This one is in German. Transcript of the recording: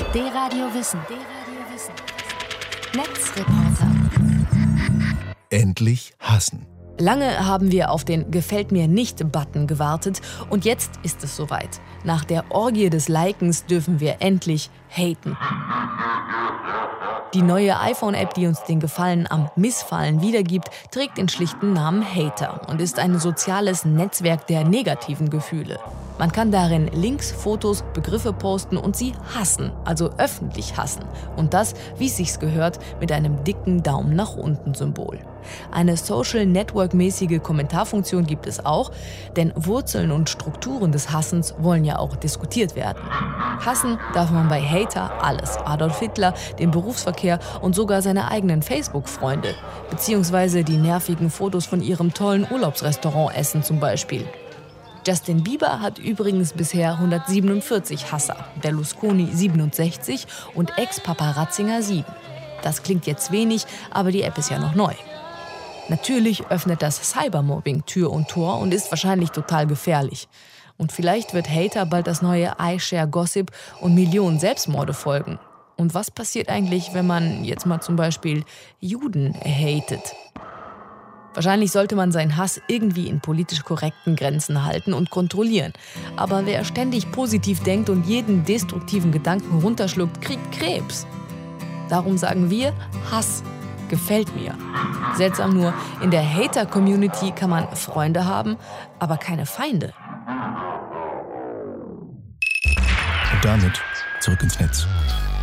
D-Radio Wissen. Netzreporter. Endlich hassen. Lange haben wir auf den Gefällt mir nicht-Button gewartet und jetzt ist es soweit. Nach der Orgie des Likens dürfen wir endlich haten. Die neue iPhone-App, die uns den Gefallen am Missfallen wiedergibt, trägt den schlichten Namen Hater und ist ein soziales Netzwerk der negativen Gefühle. Man kann darin Links, Fotos, Begriffe posten und sie hassen, also öffentlich hassen. Und das, wie es sich gehört, mit einem dicken Daumen nach unten Symbol. Eine Social-Network-mäßige Kommentarfunktion gibt es auch, denn Wurzeln und Strukturen des Hassens wollen ja auch diskutiert werden. Hassen darf man bei Hater alles. Adolf Hitler, den Berufsverkehr und sogar seine eigenen Facebook-Freunde. Beziehungsweise die nervigen Fotos von ihrem tollen Urlaubsrestaurant-Essen zum Beispiel. Justin Bieber hat übrigens bisher 147 Hasser, Berlusconi 67 und Ex-Papa Ratzinger 7. Das klingt jetzt wenig, aber die App ist ja noch neu. Natürlich öffnet das Cybermobbing Tür und Tor und ist wahrscheinlich total gefährlich. Und vielleicht wird Hater bald das neue iShare-Gossip und Millionen Selbstmorde folgen. Und was passiert eigentlich, wenn man jetzt mal zum Beispiel Juden hatet? Wahrscheinlich sollte man seinen Hass irgendwie in politisch korrekten Grenzen halten und kontrollieren. Aber wer ständig positiv denkt und jeden destruktiven Gedanken runterschluckt, kriegt Krebs. Darum sagen wir, Hass gefällt mir. Seltsam nur, in der Hater-Community kann man Freunde haben, aber keine Feinde. Und damit zurück ins Netz.